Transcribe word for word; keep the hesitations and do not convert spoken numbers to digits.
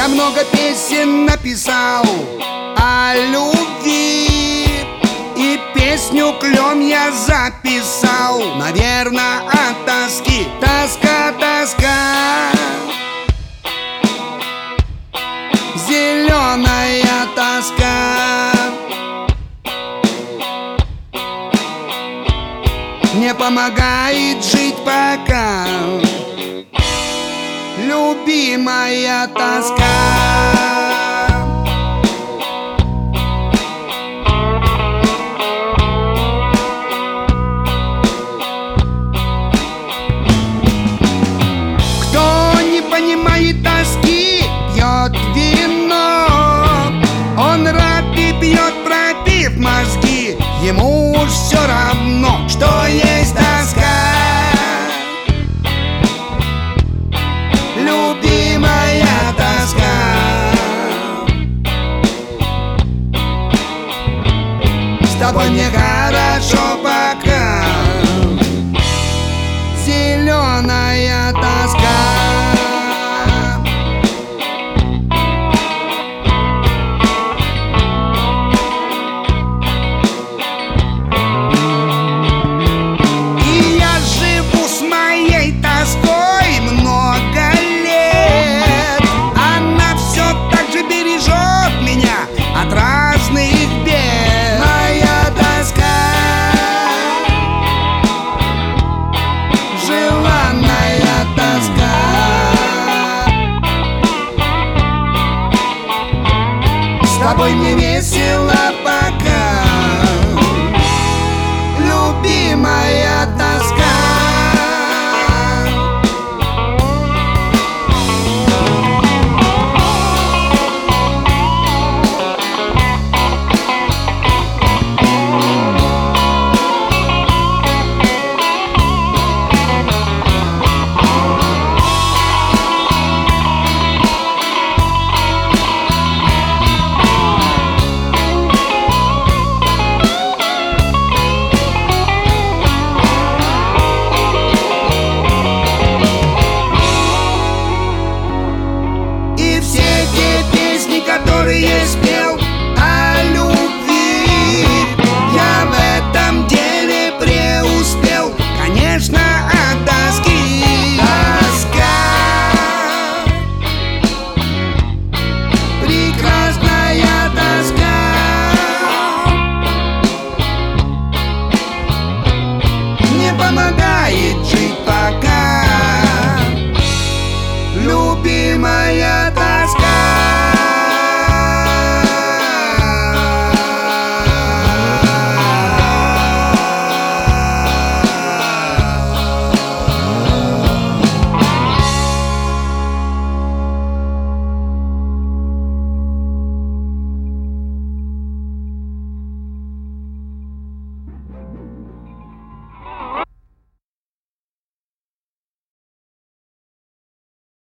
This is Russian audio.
много песен написал о любви, и песню «Клен» я записал, наверное, от тоски. Тоска, тоска, зеленая тоска, не помогает жить пока, любимая тоска. Кто не понимает тоски, пьет вино, он рад и пьет, пропив мозги. Ему уж все равно, что есть тоска, любимая тоска. С тобой мне хорошо пока,